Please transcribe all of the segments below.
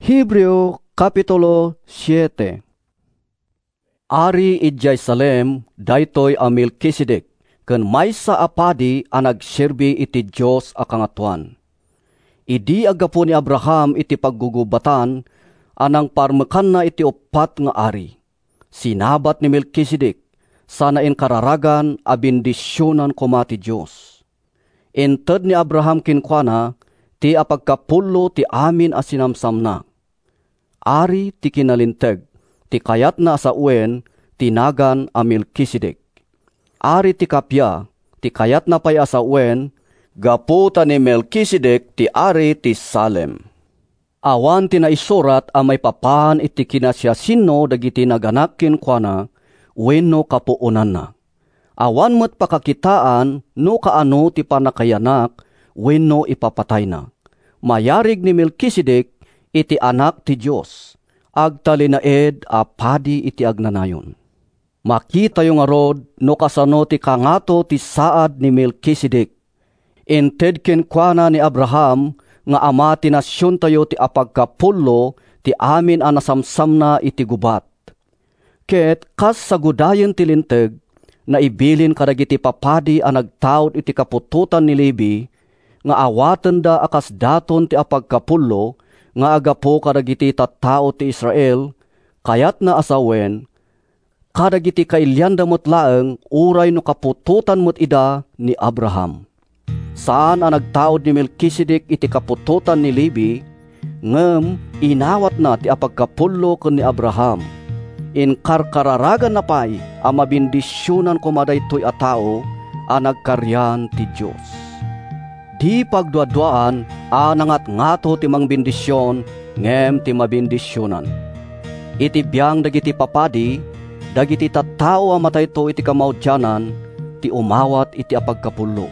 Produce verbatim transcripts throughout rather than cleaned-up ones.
Hebreo Kapitulo siyete. Ari idjay Salem, daytoy a Melkisedek, ken maysa a padi a nagserbi iti Dios a kangatuan. Idi agapo ni Abraham iti paggugubatan, anang parmekan na iti upat nga ari. Sinabat ni Melkisedek, sana in kararagan a bendisyonan kuma ti Dios. Inted ni Abraham kinkwana, ti apagkapulo ti amin a sinamsamna. Ari ti kinalinteg, ti kayat na sa uwen, tinagan a Melkisedek. Ari ti kapya, ti kayat na pay asa uwen, gaputa ni Melkisedek ti ari ti Salem. Awan ti naisurat a may papan iti kinasyasinno dagiti naganak kinkwana, wenno kapuunan na. Awan met pakakitaan no kaano ti panakayanak, wenno ipapatay na. Mayarig ni Melkisedek iti anak ti Dios, agtalinaed a padi iti agnanayon. Makita yung arod no kasano ti kangato ti saad ni Melkisedek. Inted kenkwana ni Abraham nga ama ti nasyon tayo ti apagkapulo ti amin a nasamsamna iti gubat. Ket kas sagudayen ti linteg na ibilin kadagiti papadi a nagtaod iti kapututan ni Levi nga awaten da akas daton ti apagkapulo nga agapo kadagiti tattao ti Israel, kayat na asawen, kadagiti kailyanda mo't laeng uray no kapututan mo't ida ni Abraham. Saan ang nagtaod ni Melkisedek iti kapututan ni Levi, ngem inawat na ti apagkapulo ken ni Abraham. In karkararagan na pay, a mabindisyonan kumadaytoy a tao, a nagkaryan ti Diyos. Di pagduaduaan, a nangat-ngato ti mangbindisyon, ngem ti mabindisyonan. Iti biyang dagiti papadi, dagiti tattao a matayto iti kamaudyanan, ti umawat iti apagkapulo.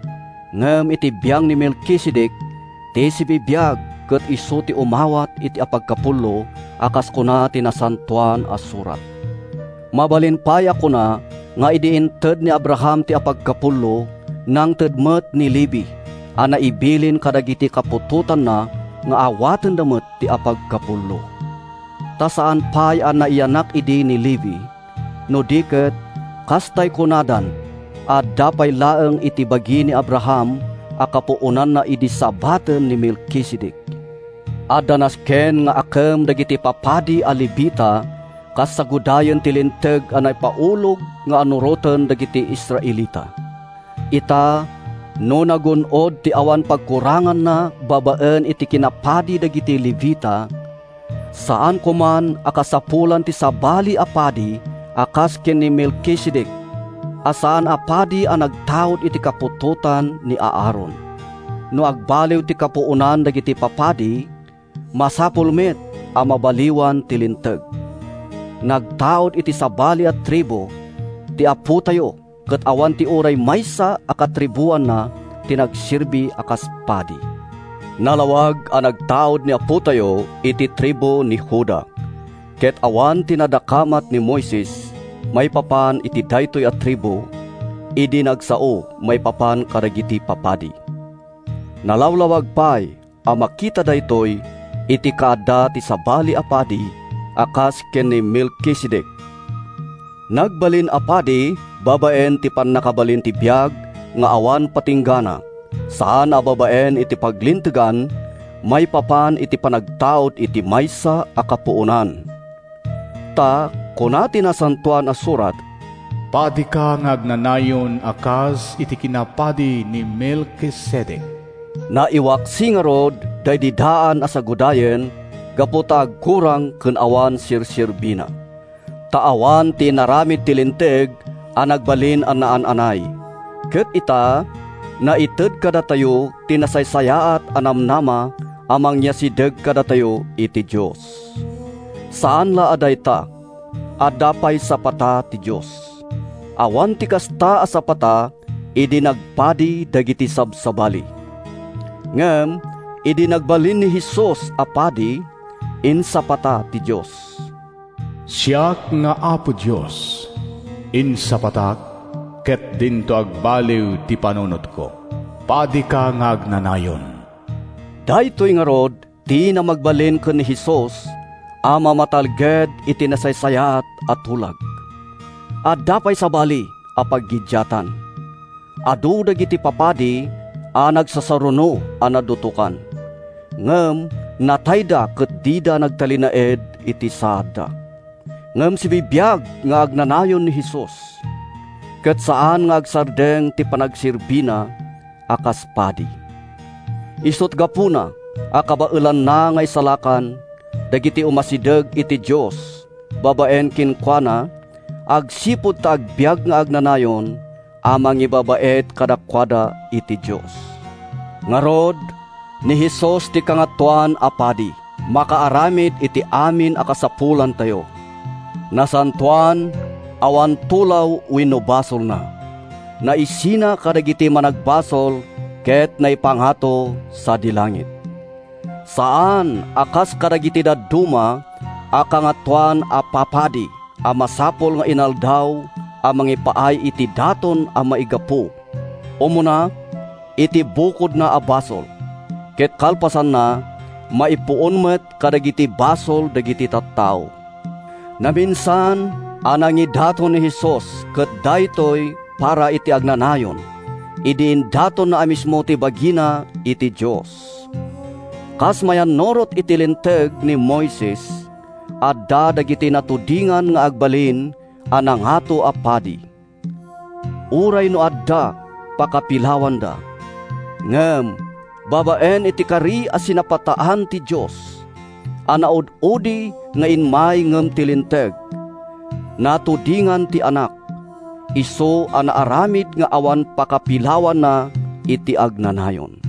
Ngem iti biyang ni Melkisedek, ti sibibiyag, ket isu ti umawat iti apagkapulo, akas kuna ti nasantuan a surat. Mabalinpaya kuna, nga idiinted ni Abraham ti apagkapulo, nang tedmet ni Levi, ana ibilin kadagiti kapututan na, nga awaten damet ti apagkapulo. Ta saan pay an naiyanak idi ni Levi, no diket, kastay kunadan, at dapay laeng iti bagi ni Abraham, akapuunan na idi sabaten ni Melkisedek. Adanas ken nga akem dagiti papadi a Levita, kas sagudayen ti linteg anay paulog nga anuroten dagiti Israelita. Ita, no nagunod ti awan pagkurangan na babaen iti kinapadi dagiti Levita, saan kuman akasapulan ti sabali a padi akas ken ni Melkisedek, asaan a padi a nagtaod iti kapututan ni Aaron. No agbaliw ti kapuunan dagiti papadi, masapul met a mabaliwan ti linteg. Nagtaod iti sabali at tribo, ti apo tayo, ket awan ti uray maysa a katribuan na ti nagsirbi akas padi. Nalawag a nagtaod ni apo tayo iti tribo ni Juda, ket awan tinadakamat ni Moises, may papan iti daytoy a tribo, idi nagsao may papan karagiti papadi. Nalawlawag pay a makita daytoy iti kaadda ti sabali a padi, akas ken ni Melkisedek. Nagbalin a padi, babaen ti pannakabalin ti biyag, nga awan patinggana. Saan a babaen iti paglintegan, may papan iti panagtaod iti maysa a kapuunan. Ta, kunati na santuan a surat, padi ka ngagnanayon akas iti kinapadi ni Melkisedek. Naiwaksi nga rod, day didaan asagudayen, gaputag kurang ken awan sirsirbina. Taawan ti naramid ti linteg, a nagbalin an naan-anay. Ket ita, naited kada tayo, tinasaysayaat anamnama, amang yasideg kada tayo iti Diyos. Saan la aday ta? Adapay sapata ti Diyos. Awan ti kasta asapata, idi nagpadi dagiti sabsabali. Ngem, idi nagbalin ni Jesus apadi, in sapata ti Diyos. Siyak nga Apo Diyos, in sapatak, ket dinto agbaliw ti panunot ko. Padi ka nga agnanayon. Daytoy nga rod, di na magbalin ken ni Hesus, ama matalged iti nasaysayat at hulag. At dapay sa bali a paggidyatan. Adu dagiti papadi a nagsasaruno a nadutukan. Ngem natayda ket dida nagtalinaed iti saadda. Ngem si bibiyag nga agnanayon ni Hesus. Ket saan nga agsardeng ti panagsirbina akas padi. Isut gapuna a kabaelan na nga isalakan dagiti umasideg iti Dios babaen kinkwana agsipud ta agbiag nga agnanayon amang ibabaet kadakwada iti Dios. Ngarod ni Hesus ti kangatuan a padi makaaramid iti amin a kasapulan tayo. Nasantuan awan tulaw wenno basol na. Naisina kadagiti managbasol ket naipanghato sa dilangit. Saan akas kadagiti dadduma a kangatuan a papadi a masapol nga inaldaw a mangipaay iti daton a maigapu. Umuna iti bukod na a basol ket kalpasan na maipuon met kadagiti basol dagiti tattao. Naminsan anang idaton ni Hesus ket daytoy para iti agnanayon. Idiin daton na amismo ti bagina iti Dios. Kas mayan norot iti linteg ni Moises, adda dagiti natudingan nga agbalin anang hato a padi. Uray no adda pakapilawan da. Ngem babaen iti kari a sinapataan ti Dios. Anaud-udi nga inmay ngem ti linteg. Natudingan ti anak. Iso anaaramid nga awan pakapilawan na iti agnanayon.